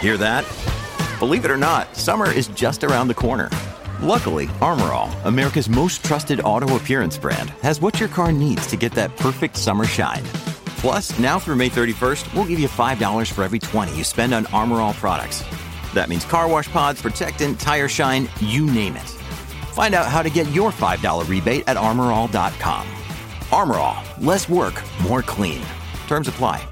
Hear that? Believe it or not, summer is just around the corner. Luckily, Armor All, America's most trusted auto appearance brand, has what your car needs to get that perfect summer shine. Plus, now through May 31st, we'll give you $5 for every $20 you spend on Armor All products. That means car wash pods, protectant, tire shine, you name it. Find out how to get your $5 rebate at armorall.com. Armor All, less work, more clean. Terms apply.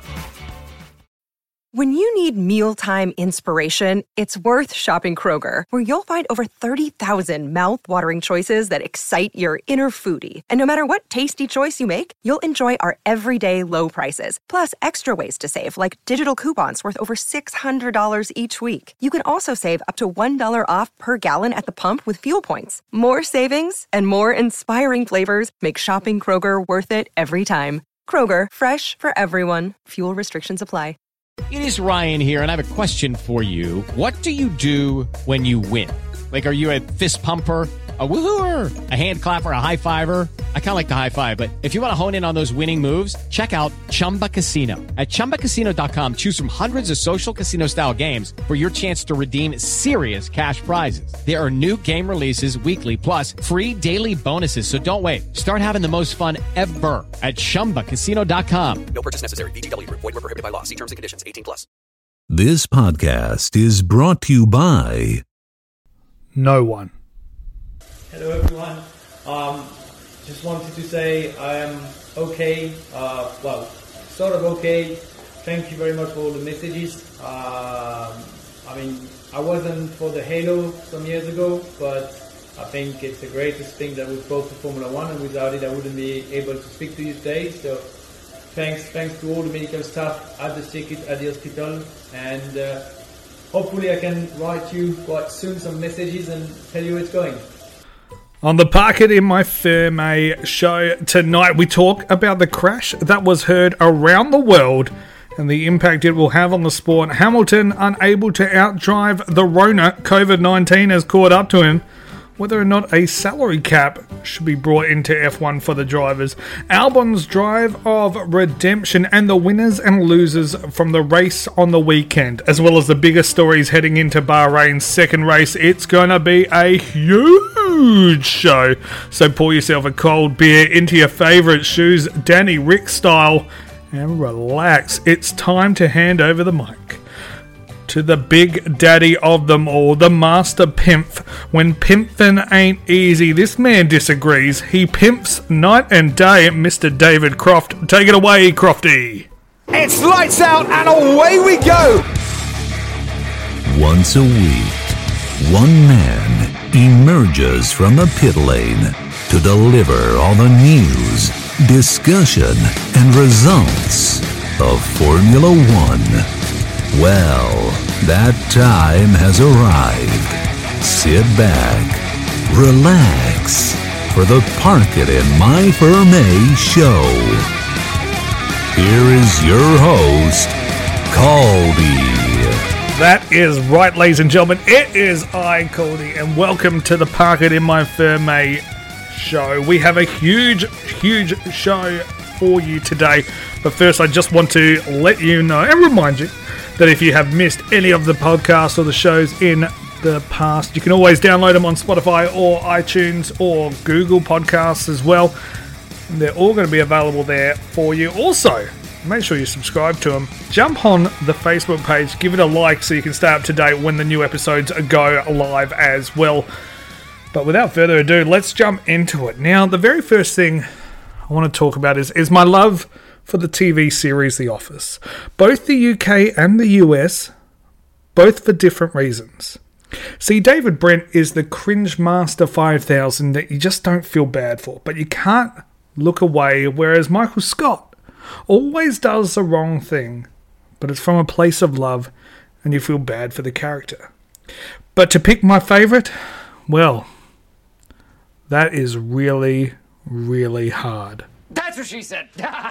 When you need mealtime inspiration, it's worth shopping Kroger, where you'll find over 30,000 mouth-watering choices that excite your inner foodie. And no matter what tasty choice you make, you'll enjoy our everyday low prices, plus extra ways to save, like digital coupons worth over $600 each week. You can also save up to $1 off per gallon at the pump with fuel points. More savings and more inspiring flavors make shopping Kroger worth it every time. Kroger, fresh for everyone. Fuel restrictions apply. It is Ryan here, and I have a question for you. What do you do when you win? Like, are you a fist pumper, a woohooer, a hand clapper, a high fiver? I kind of like the high five, but if you want to hone in on those winning moves, check out Chumba Casino. At ChumbaCasino.com, choose from hundreds of social casino-style games for your chance to redeem serious cash prizes. There are new game releases weekly, plus free daily bonuses, so don't wait. Start having the most fun ever at ChumbaCasino.com. No purchase necessary. VGW. Void where prohibited by law. See terms and conditions. 18+. This podcast is brought to you by no one. Hello everyone. Just wanted to say I am okay. Well, sort of okay. Thank you very much for all the messages. I mean, I wasn't for the Halo some years ago, but I think it's the greatest thing that we've brought to Formula One, and without it I wouldn't be able to speak to you today. So thanks to all the medical staff at the circuit, at the hospital, and hopefully I can write you quite soon some messages and tell you how it's going. On the Park It In My Ferme show tonight, we talk about the crash that was heard around the world and the impact it will have on the sport. Hamilton, unable to outdrive the Rona, COVID-19 has caught up to him. Whether or not a salary cap should be brought into F1 for the drivers. Albon's drive of redemption and the winners and losers from the race on the weekend, as well as the biggest stories heading into Bahrain's second race. It's going to be a huge show. So pour yourself a cold beer into your favourite shoes, Danny Rick style, and relax. It's time to hand over the mic to the big daddy of them all, the master pimp. When pimpin' ain't easy, this man disagrees. He pimps night and day, Mr. David Croft. Take it away, Crofty. It's lights out and away we go. Once a week, one man emerges from the pit lane to deliver all the news, discussion, and results of Formula One. Well, that time has arrived. Sit back, relax, for the Park It In My Ferme show. Here is your host, Caldy. That is right, ladies and gentlemen. It is I, Caldy, and welcome to the Park It In My Ferme show. We have a huge show for you today. But first, I just want to let you know and remind you that if you have missed any of the podcasts or the shows in the past, you can always download them on Spotify or iTunes or Google Podcasts as well. And they're all going to be available there for you. Also, make sure you subscribe to them. Jump on the Facebook page, give it a like so you can stay up to date when the new episodes go live as well. But without further ado, let's jump into it. Now, the very first thing I want to talk about is my love for the TV series The Office. Both the UK and the US, both for different reasons. See, David Brent is the cringe master 5000 that you just don't feel bad for, but you can't look away, whereas Michael Scott always does the wrong thing, but it's from a place of love and you feel bad for the character. But to pick my favourite, well, that is really, really hard. That's what she said.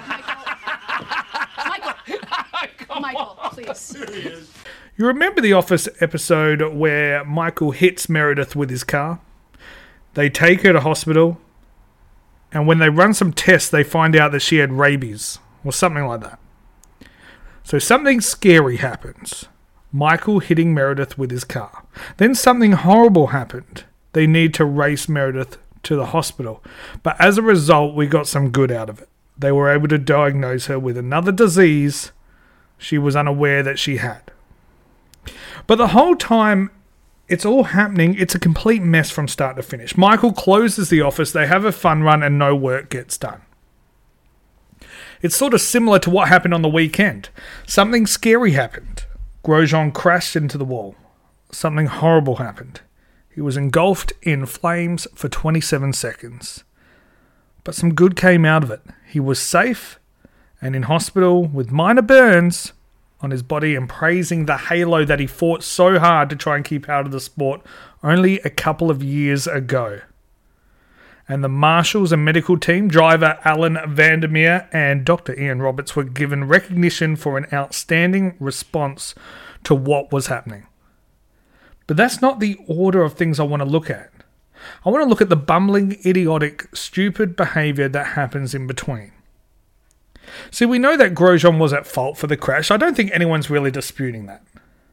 Michael, please. You remember the Office episode where Michael hits Meredith with his car? They take her to hospital, and when they run some tests, they find out that she had rabies, or something like that. So something scary happens. Michael hitting Meredith with his car. Then something horrible happened. They need to race Meredith to the hospital. But as a result, we got some good out of it. They were able to diagnose her with another disease she was unaware that she had. But the whole time it's all happening, it's a complete mess from start to finish. Michael closes the office, they have a fun run, and no work gets done. It's sort of similar to what happened on the weekend. Something scary happened. Grosjean crashed into the wall. Something horrible happened. He was engulfed in flames for 27 seconds. But some good came out of it. He was safe and in hospital with minor burns on his body and praising the halo that he fought so hard to try and keep out of the sport only a couple of years ago. And the marshals and medical team, driver Alan Vandermeer and Dr. Ian Roberts, were given recognition for an outstanding response to what was happening. But that's not the order of things I want to look at. I want to look at the bumbling, idiotic, stupid behaviour that happens in between. See, we know that Grosjean was at fault for the crash. I don't think anyone's really disputing that.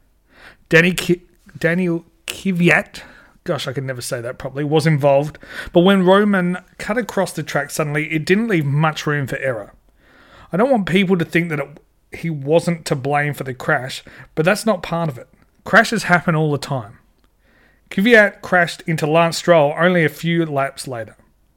Daniel Kvyat, gosh, I can never say that properly, was involved. But when Roman cut across the track suddenly, it didn't leave much room for error. I don't want people to think that he wasn't to blame for the crash, but that's not part of it. Crashes happen all the time. Kvyat crashed into Lance Stroll only a few laps later.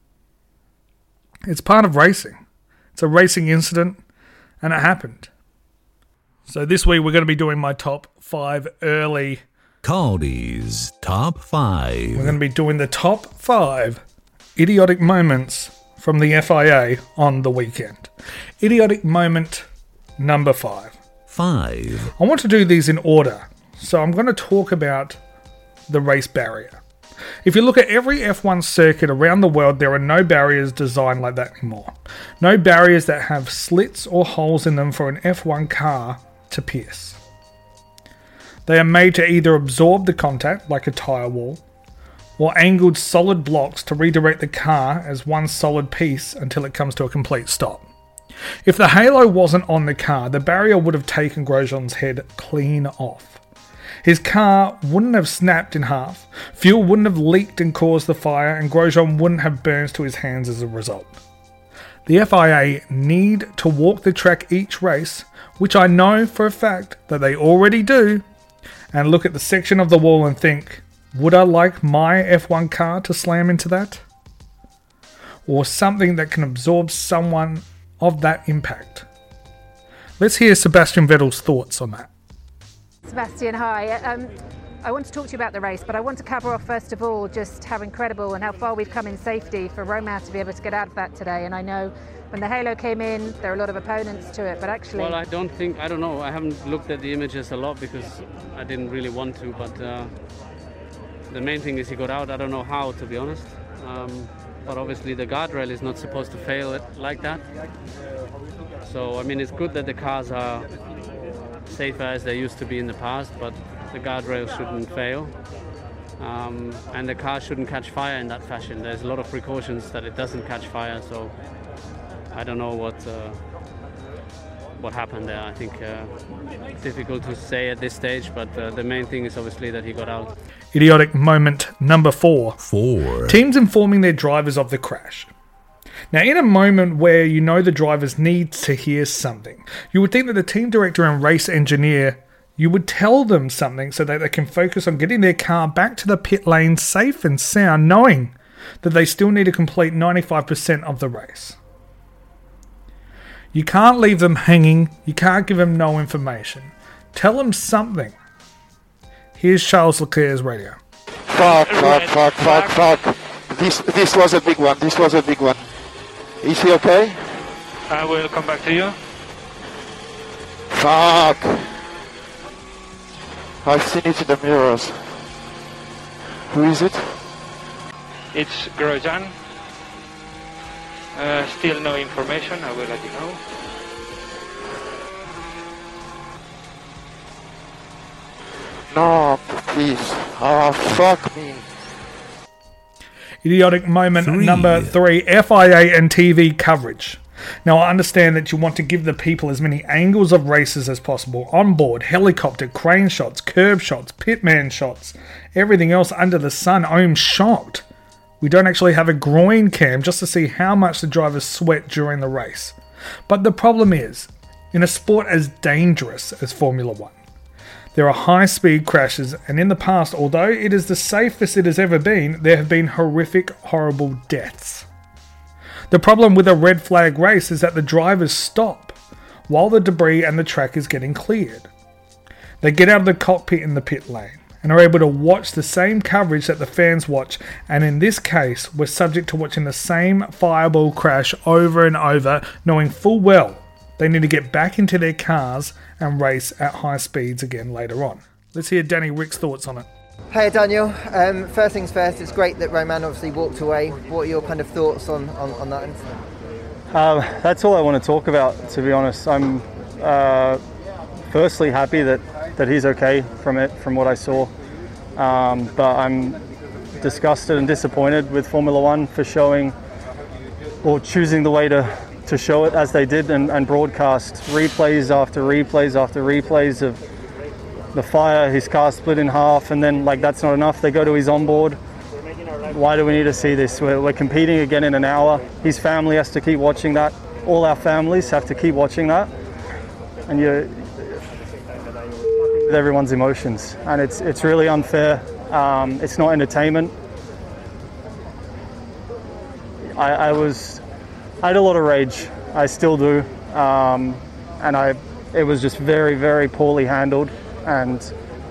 It's part of racing. It's a racing incident, and it happened. So this week we're going to be doing my top 5 early... Caldy's Top 5. We're going to be doing the top 5 idiotic moments from the FIA on the weekend. Idiotic moment number 5. 5. I want to do these in order. So I'm going to talk about the race barrier. If you look at every F1 circuit around the world, there are no barriers designed like that anymore. No barriers that have slits or holes in them for an F1 car to pierce. They are made to either absorb the contact, like a tyre wall, or angled solid blocks to redirect the car as one solid piece until it comes to a complete stop. If the halo wasn't on the car, the barrier would have taken Grosjean's head clean off. His car wouldn't have snapped in half, fuel wouldn't have leaked and caused the fire, and Grosjean wouldn't have burns to his hands as a result. The FIA need to walk the track each race, which I know for a fact that they already do, and look at the section of the wall and think, would I like my F1 car to slam into that? Or something that can absorb someone of that impact. Let's hear Sebastian Vettel's thoughts on that. Sebastian, hi. I want to talk to you about the race, but I want to cover off first of all just how incredible and how far we've come in safety for Romain to be able to get out of that today. And I know when the halo came in, there are a lot of opponents to it, but actually... Well, I don't know. I haven't looked at the images a lot because I didn't really want to, but the main thing is he got out. I don't know how, to be honest. But obviously the guardrail is not supposed to fail it like that. So, I mean, it's good that the cars are safer as they used to be in the past, but the guardrail shouldn't fail. And the car shouldn't catch fire in that fashion. There's a lot of precautions that it doesn't catch fire, so I don't know what happened there. I think difficult to say at this stage, but the main thing is obviously that he got out. Idiotic moment number 4. 4. Teams informing their drivers of the crash. Now, in a moment where you know the drivers need to hear something, you would think that the team director and race engineer, you would tell them something so that they can focus on getting their car back to the pit lane safe and sound, knowing that they still need to complete 95% of the race. You can't leave them hanging. You can't give them no information. Tell them something. Here's Charles Leclerc's radio. Fuck. This was a big one. Is he okay? I will come back to you. Fuck. I've seen it in the mirrors. Who is it? It's Grosjean. Still no information. I will let you know. No, please. Oh, fuck me. Idiotic moment number 3. FIA and TV coverage. Now, I understand that you want to give the people as many angles of races as possible, onboard, helicopter, crane shots, curb shots, pitman shots, everything else under the sun. I'm shocked we don't actually have a groin cam just to see how much the drivers sweat during the race. But the problem is, in a sport as dangerous as Formula 1, there are high-speed crashes, and in the past, although it is the safest it has ever been, there have been horrific, horrible deaths. The problem with a red flag race is that the drivers stop while the debris and the track is getting cleared. They get out of the cockpit in the pit lane and are able to watch the same coverage that the fans watch, and in this case, we're subject to watching the same fireball crash over and over, knowing full well they need to get back into their cars and race at high speeds again later on. Let's hear Danny Rick's thoughts on it. Hey Daniel, first things first, it's great that Romain obviously walked away. What are your kind of thoughts on that incident? That's all I want to talk about, to be honest. I'm firstly happy that he's okay from what I saw, but I'm disgusted and disappointed with Formula One for showing or choosing the way to show it as they did and broadcast replays after replays after replays of the fire, his car split in half, and then that's not enough. They go to his onboard. Why do we need to see this? We're competing again in an hour. His family has to keep watching that. All our families have to keep watching that. And you're with everyone's emotions. And it's really unfair. It's not entertainment. I had a lot of rage. I still do. And it was just very, very poorly handled. And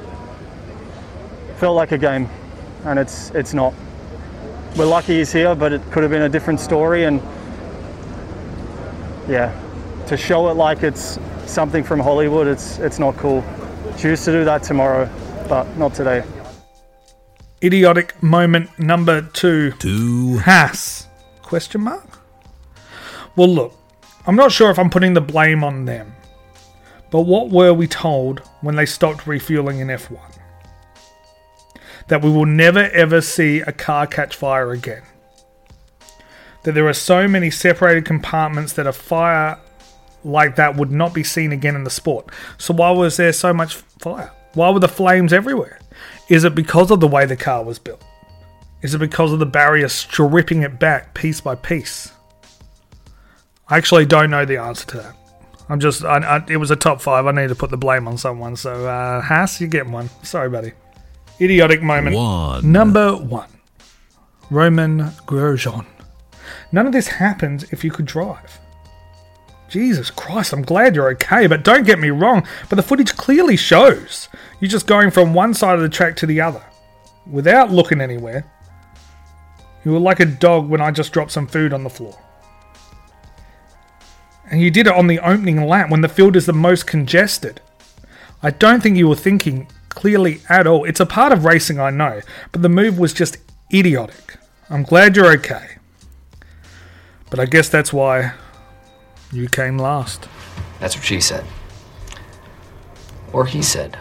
felt like a game, and it's not. We're lucky he's here, but it could have been a different story. And yeah, to show it like it's something from Hollywood, it's not cool. Choose to do that tomorrow, but not today. Idiotic moment number 2. Haas? Question mark? Well, look, I'm not sure if I'm putting the blame on them. But what were we told when they stopped refueling in F1? That we will never ever see a car catch fire again. That there are so many separated compartments that a fire like that would not be seen again in the sport. So why was there so much fire? Why were the flames everywhere? Is it because of the way the car was built? Is it because of the barrier stripping it back piece by piece? I actually don't know the answer to that. It was a top 5. I need to put the blame on someone. So, Haas, you're getting one. Sorry, buddy. Idiotic moment. Number 1. Romain Grosjean. None of this happens if you could drive. Jesus Christ, I'm glad you're okay, but don't get me wrong, but the footage clearly shows you're just going from one side of the track to the other without looking anywhere. You were like a dog when I just dropped some food on the floor. And you did it on the opening lap when the field is the most congested. I don't think you were thinking clearly at all. It's a part of racing, I know, but the move was just idiotic. I'm glad you're okay. But I guess that's why you came last. That's what she said. Or he said.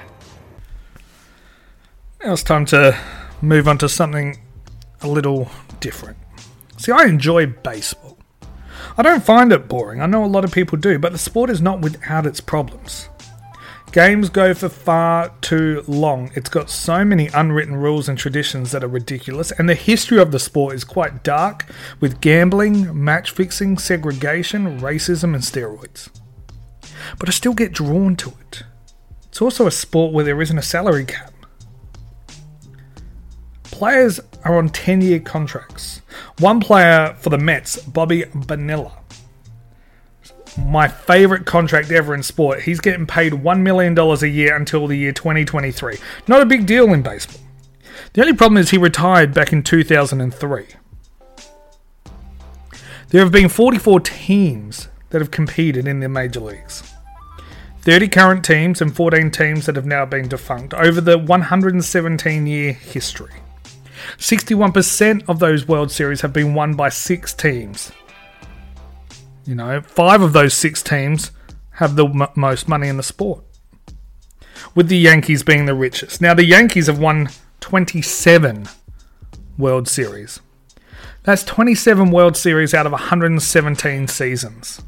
Now it's time to move on to something a little different. See, I enjoy baseball. I don't find it boring. I know a lot of people do, but the sport is not without its problems. Games go for far too long. It's got so many unwritten rules and traditions that are ridiculous, and the history of the sport is quite dark, with gambling, match fixing, segregation, racism, and steroids. But I still get drawn to it. It's also a sport where there isn't a salary cap. Players are on 10-year contracts. One player for the Mets, Bobby Bonilla, my favourite contract ever in sport. He's getting paid $1 million a year until the year 2023. Not a big deal in baseball. The only problem is he retired back in 2003. There have been 44 teams that have competed in the major leagues. 30 current teams and 14 teams that have now been defunct over the 117-year history. 61% of those World Series have been won by 6 teams. 5 of those 6 teams have the most money in the sport, with the Yankees being the richest. Now, the Yankees have won 27 World Series. That's 27 World Series out of 117 seasons.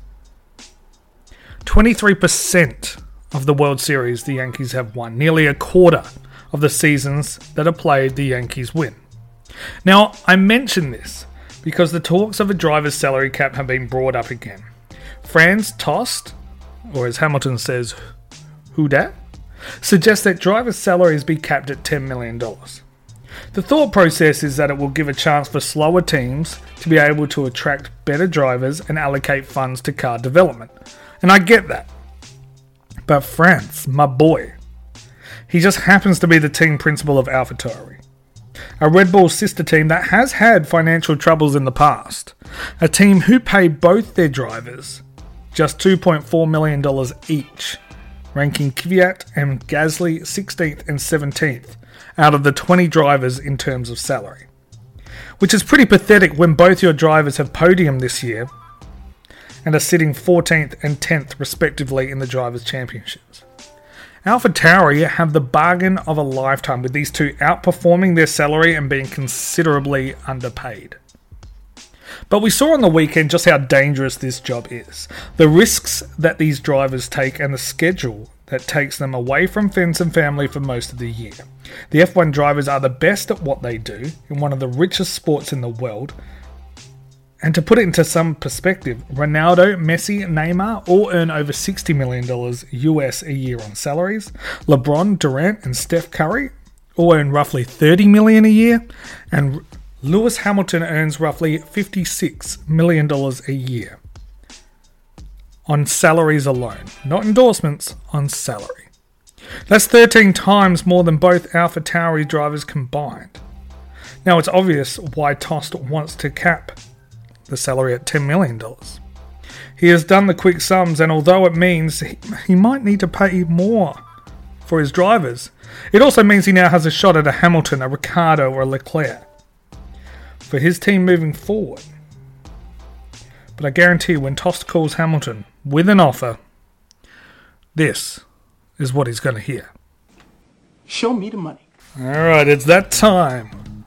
23% of the World Series the Yankees have won. Nearly a quarter of the seasons that are played, the Yankees win. Now, I mention this because the talks of a driver's salary cap have been brought up again. Franz Tost, or as Hamilton says, who dat, suggests that drivers' salaries be capped at $10 million. The thought process is that it will give a chance for slower teams to be able to attract better drivers and allocate funds to car development. And I get that. But Franz, my boy, he just happens to be the team principal of AlphaTauri, a Red Bull sister team that has had financial troubles in the past. A team who pay both their drivers just $2.4 million each, ranking Kvyat and Gasly 16th and 17th out of the 20 drivers in terms of salary. Which is pretty pathetic when both your drivers have podiumed this year and are sitting 14th and 10th respectively in the Drivers' Championships. AlphaTauri have the bargain of a lifetime, with these two outperforming their salary and being considerably underpaid. But we saw on the weekend just how dangerous this job is. The risks that these drivers take and the schedule that takes them away from friends and family for most of the year. The F1 drivers are the best at what they do in one of the richest sports in the world. And to put it into some perspective, Ronaldo, Messi, Neymar all earn over $60 million US a year on salaries. LeBron, Durant and Steph Curry all earn roughly $30 million a year. And Lewis Hamilton earns roughly $56 million a year on salaries alone. Not endorsements, on salary. That's 13 times more than both AlphaTauri drivers combined. Now it's obvious why Tost wants to cap the salary at $10 million. He has done the quick sums, and although it means he might need to pay more for his drivers, it also means he now has a shot at a Hamilton, a Ricciardo or a Leclerc for his team moving forward. But I guarantee when Tost calls Hamilton with an offer, this is what he's going to hear. Show me the money. Alright, it's that time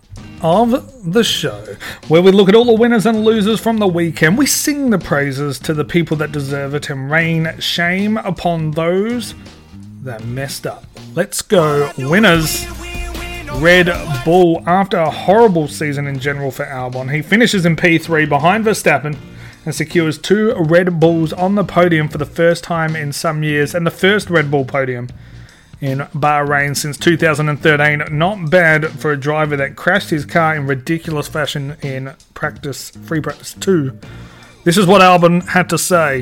of the show where we look at all the winners and losers from the weekend. We sing the praises to the people that deserve it and rain shame upon those that messed up. Let's go. Winners. Red Bull. After a horrible season in general for Albon, he finishes in P3 behind Verstappen and secures 2 Red Bulls on the podium for the first time in some years, and the first Red Bull podium in Bahrain since 2013. Not bad for a driver that crashed his car in ridiculous fashion in free practice 2. This is what Albon had to say.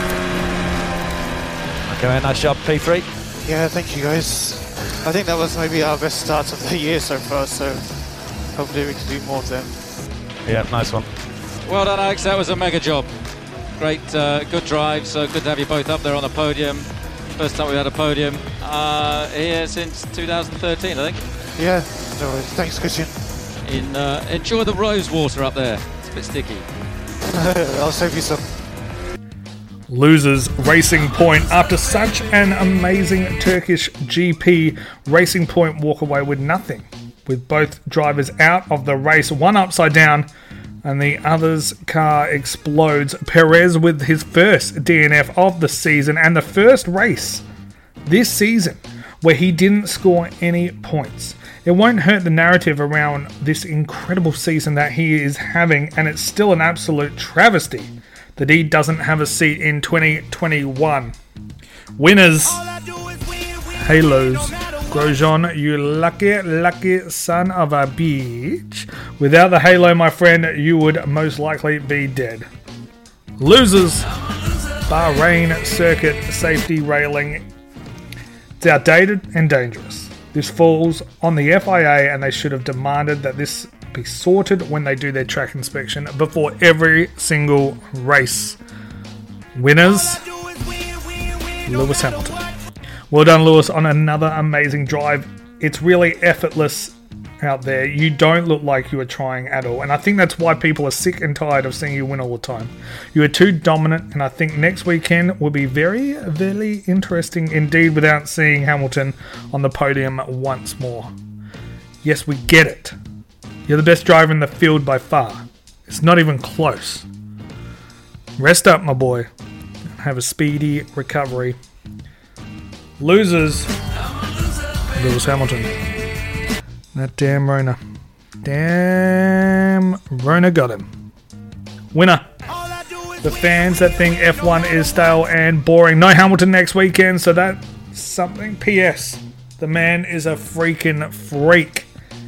Okay, nice job, P3. Yeah, thank you guys. I think that was maybe our best start of the year so far, so hopefully we can do more of them. Yeah, nice one. Well done, Alex. That was a mega job. Great, good drive. So good to have you both up there on the podium. First time we had a podium here since 2013, I think. Yeah, no worries. Thanks, Christian. Enjoy the rose water up there. It's a bit sticky. I'll save you some. Losers Racing Point. After such an amazing Turkish GP, Racing Point walk away with nothing, with both drivers out of the race, one upside down and the other's car explodes. Perez with his first DNF of the season and the first race this season where he didn't score any points. It won't hurt the narrative around this incredible season that he is having, and it's still an absolute travesty that he doesn't have a seat in 2021. Winners. Halos. Grosjean, you lucky son of a bitch. Without the halo, my friend, you would most likely be dead. Losers. Bahrain circuit safety railing. It's outdated and dangerous. This falls on the FIA, and they should have demanded that this be sorted when they do their track inspection before every single race. Winners. Lewis Hamilton. Well done, Lewis, on another amazing drive. It's really effortless out there. You don't look like you are trying at all. And I think that's why people are sick and tired of seeing you win all the time. You are too dominant, and I think next weekend will be very, very interesting indeed without seeing Hamilton on the podium once more. Yes, we get it. You're the best driver in the field by far. It's not even close. Rest up, my boy. Have a speedy recovery. Losers. Lewis Hamilton. That damn Rona. Damn Rona got him. Winner. The fans that think F1 is stale and boring. No Hamilton next weekend, so that's something. P.S. The man is a freaking freak.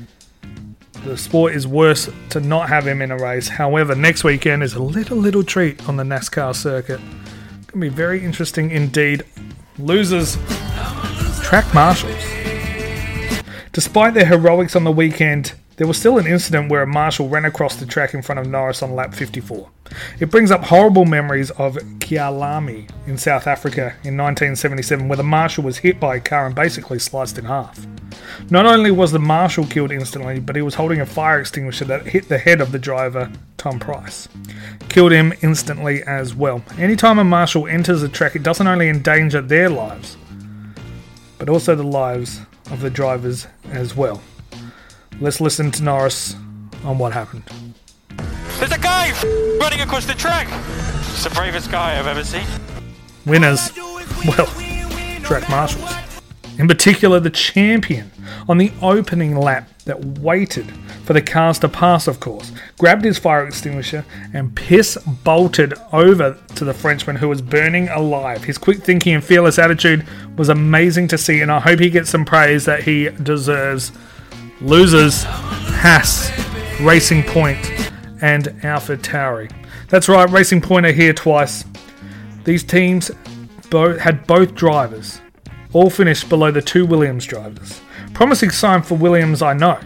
The sport is worse to not have him in a race. However, next weekend is a little treat on the NASCAR circuit. It's going to be very interesting indeed. Losers. Track marshals. Despite their heroics on the weekend, there was still an incident where a marshal ran across the track in front of Norris on lap 54. It brings up horrible memories of Kyalami in South Africa in 1977, where the marshal was hit by a car and basically sliced in half. Not only was the marshal killed instantly, but he was holding a fire extinguisher that hit the head of the driver, Tom Price. Killed him instantly as well. Anytime a marshal enters a track, it doesn't only endanger their lives, but also the lives of the drivers as well. Let's listen to Norris on what happened. There's a guy running across the track. It's the bravest guy I've ever seen. Winners, well, track marshals. In particular, the champion on the opening lap that waited for the cars to pass, of course, grabbed his fire extinguisher and bolted over to the Frenchman who was burning alive. His quick thinking and fearless attitude was amazing to see, and I hope he gets some praise that he deserves. Losers, Haas, Racing Point, and AlphaTauri. That's right, Racing Point are here twice. These teams had both drivers, all finished below the two Williams drivers. Promising sign for Williams, I know,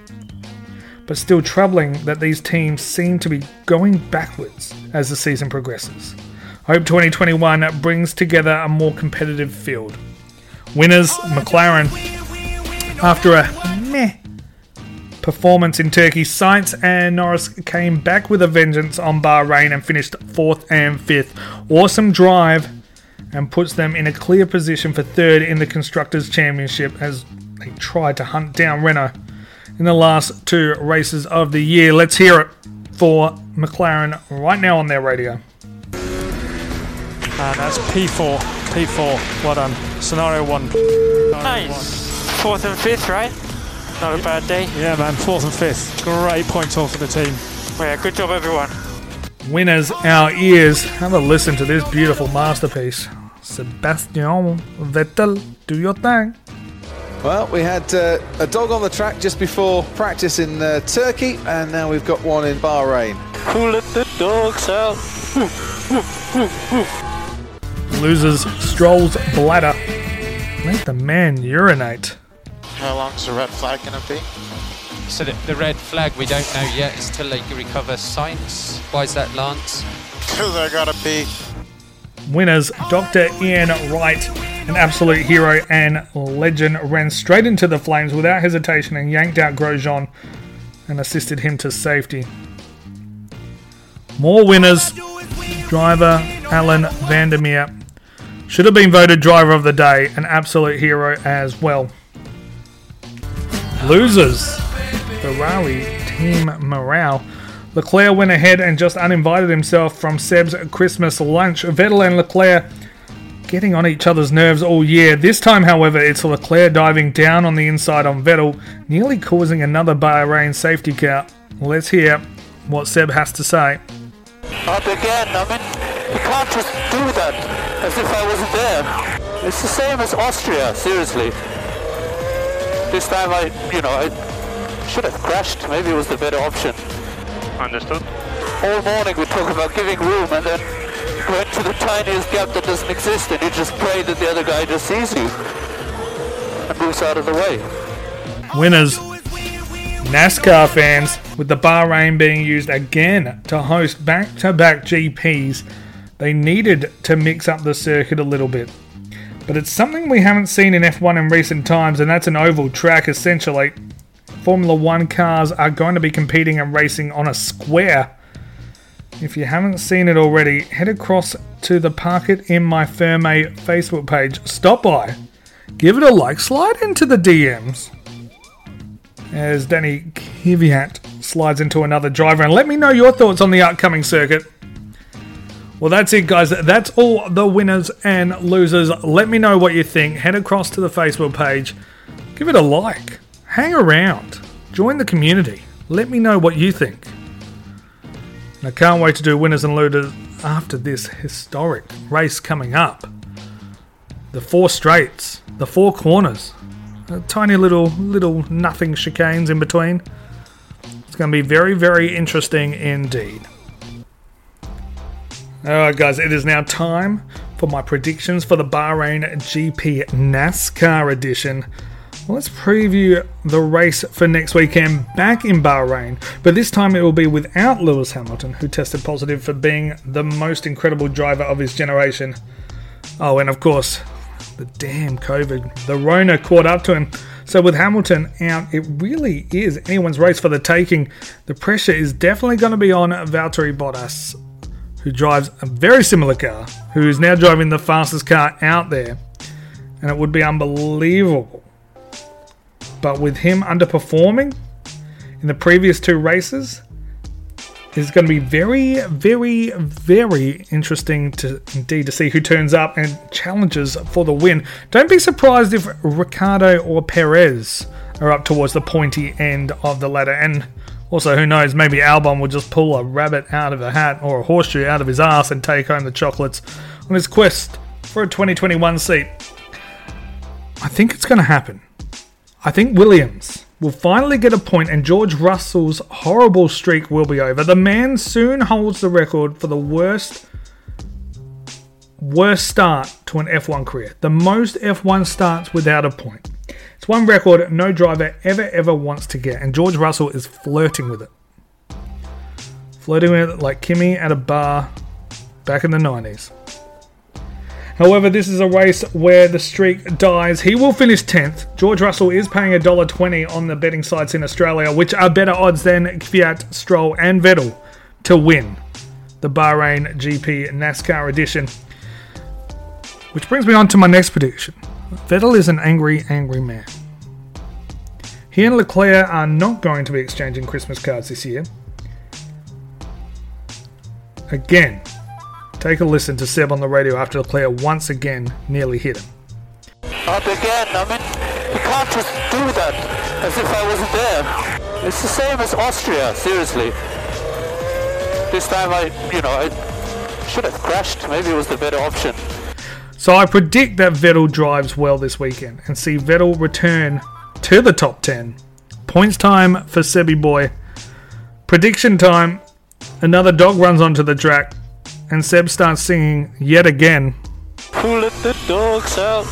but still troubling that these teams seem to be going backwards as the season progresses. I hope 2021 brings together a more competitive field. Winners, McLaren. After a meh performance in Turkey, Sainz and Norris came back with a vengeance on Bahrain and finished 4th and 5th. Awesome drive and puts them in a clear position for 3rd in the Constructors' Championship as they tried to hunt down Renault in the last 2 races of the year. Let's hear it for McLaren right now on their radio. And that's P4. Well done. Scenario 1. Nice. 4th and 5th, right? Not a bad day. Yeah, man. 4th and 5th. Great points off for the team. Well, yeah, good job, everyone. Winners, our ears. Have a listen to this beautiful masterpiece. Sebastian Vettel, do your thing. Well, we had a dog on the track just before practice in Turkey, and now we've got one in Bahrain. Who let the dogs out? Losers, Stroll's bladder. Let the man urinate. How long's the red flag going to be? So the red flag, we don't know yet. It's till they recover Sainz. Why is that, Lance? Because they got to be. Winners, Dr. Ian Wright, an absolute hero and legend, ran straight into the flames without hesitation and yanked out Grosjean and assisted him to safety. More winners, driver Alan Vandermeer. Should have been voted driver of the day, an absolute hero as well. Losers, Ferrari team morale. Leclerc went ahead and just uninvited himself from Seb's Christmas lunch. Vettel and Leclerc getting on each other's nerves all year. This time, however, it's Leclerc diving down on the inside on Vettel, nearly causing another Bahrain safety car. Let's hear what Seb has to say. Up again, I mean, you can't just do that as if I wasn't there. It's the same as Austria, seriously. This time I should have crashed. Maybe it was the better option. Understood. All morning we talk about giving room and then went to the tiniest gap that doesn't exist and you just pray that the other guy just sees you and moves out of the way. Winners, NASCAR fans, with the Bahrain being used again to host back-to-back GPs, they needed to mix up the circuit a little bit. But it's something we haven't seen in F1 in recent times, and that's an oval track essentially. Formula 1 cars are going to be competing and racing on a square. If you haven't seen it already, head across to the Park It In My Ferme Facebook page. Stop by, give it a like, slide into the DMs. As Danny Kvyat slides into another driver. And let me know your thoughts on the upcoming circuit. Well, that's it, guys. That's all the winners and losers. Let me know what you think. Head across to the Facebook page. Give it a like. Hang around. Join the community. Let me know what you think. And I can't wait to do winners and losers after this historic race coming up. The 4 straights. The 4 corners. Tiny little nothing chicanes in between. It's going to be very, very interesting indeed. Alright guys, it is now time for my predictions for the Bahrain GP NASCAR edition. Well, let's preview the race for next weekend back in Bahrain, but this time it will be without Lewis Hamilton, who tested positive for being the most incredible driver of his generation. Oh, and of course, the damn COVID. The Rona caught up to him. So with Hamilton out, it really is anyone's race for the taking. The pressure is definitely going to be on Valtteri Bottas, who drives a very similar car, who is now driving the fastest car out there. And it would be unbelievable. But with him underperforming in the previous 2 races, it's going to be very, very, very interesting to see who turns up and challenges for the win. Don't be surprised if Ricciardo or Perez are up towards the pointy end of the ladder. And also, who knows, maybe Albon will just pull a rabbit out of a hat or a horseshoe out of his ass and take home the chocolates on his quest for a 2021 seat. I think it's going to happen. I think Williams will finally get a point and George Russell's horrible streak will be over. The man soon holds the record for the worst start to an F1 career. The most F1 starts without a point. It's one record no driver ever wants to get, and George Russell is flirting with it. Flirting with it like Kimi at a bar back in the 90s. However, this is a race where the streak dies. He will finish 10th. George Russell is paying $1.20 on the betting sites in Australia, which are better odds than Kvyat, Stroll and Vettel to win the Bahrain GP NASCAR edition. Which brings me on to my next prediction. Vettel is an angry man. He and Leclerc are not going to be exchanging Christmas cards this year. Again, take a listen to Seb on the radio after Leclerc once again nearly hit him. Up again, I mean, you can't just do that as if I wasn't there. It's the same as Austria, seriously. This time I should have crashed. Maybe it was the better option. So I predict that Vettel drives well this weekend and see Vettel return to the top 10. Points time for Sebby boy. Prediction time. Another dog runs onto the track and Seb starts singing yet again. Who let the dogs out?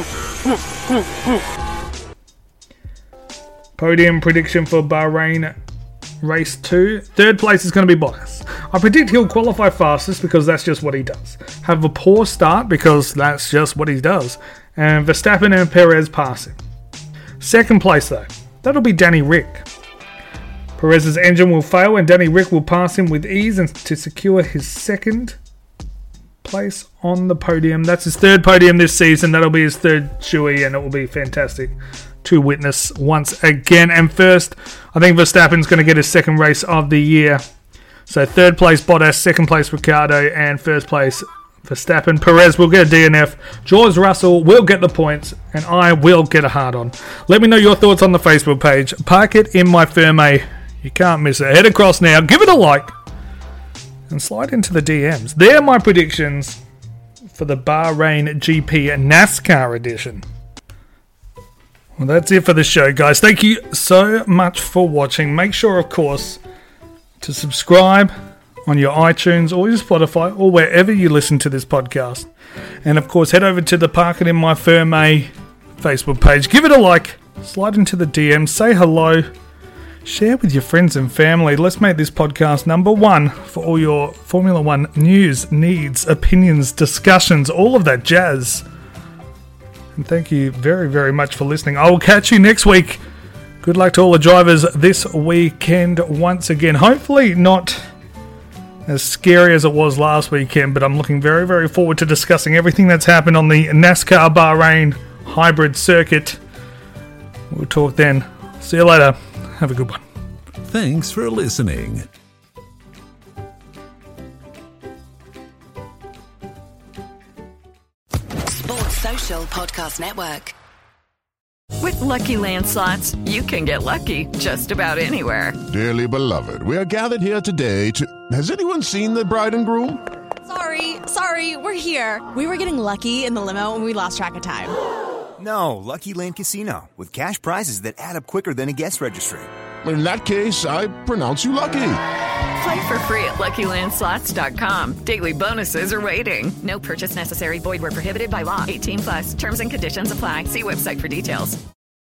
Podium prediction for Bahrain Race 2. Third place is going to be Bottas. I predict he'll qualify fastest because that's just what he does. Have a poor start because that's just what he does. And Verstappen and Perez pass him. Second place though, that'll be Danny Rick. Perez's engine will fail and Danny Rick will pass him with ease and to secure his second place on the podium. That's his third podium this season. That'll be his third shoey and it will be fantastic to witness once again. And first, I think Verstappen's going to get his second race of the year. So third place Bottas, second place Ricciardo, and first place Verstappen. Perez will get a DNF. George Russell will get the points, and I will get a hard on. Let me know your thoughts on the Facebook page. Park it in my Ferme. You can't miss it. Head across now, give it a like, and slide into the DMs. They're my predictions for the Bahrain GP NASCAR edition. Well, that's it for the show, guys. Thank you so much for watching. Make sure, of course, to subscribe on your iTunes or your Spotify or wherever you listen to this podcast. And, of course, head over to the Park It In My Ferme Facebook page. Give it a like. Slide into the DMs. Say hello. Share with your friends and family. Let's make this podcast number one for all your Formula One news, needs, opinions, discussions, all of that jazz. And thank you very, very much for listening. I will catch you next week. Good luck to all the drivers this weekend once again. Hopefully not as scary as it was last weekend, but I'm looking very, very forward to discussing everything that's happened on the NASCAR Bahrain hybrid circuit. We'll talk then. See you later. Have a good one. Thanks for listening. Sports Social Podcast Network. With Lucky Land Slots, you can get lucky just about anywhere. Dearly beloved, we are gathered here today to... Has anyone seen the bride and groom? Sorry, we're here. We were getting lucky in the limo and we lost track of time. No, Lucky Land Casino, with cash prizes that add up quicker than a guest registry. In that case, I pronounce you lucky. Play for free at LuckyLandSlots.com. Daily bonuses are waiting. No purchase necessary. Void where prohibited by law. 18+. Terms and conditions apply. See website for details.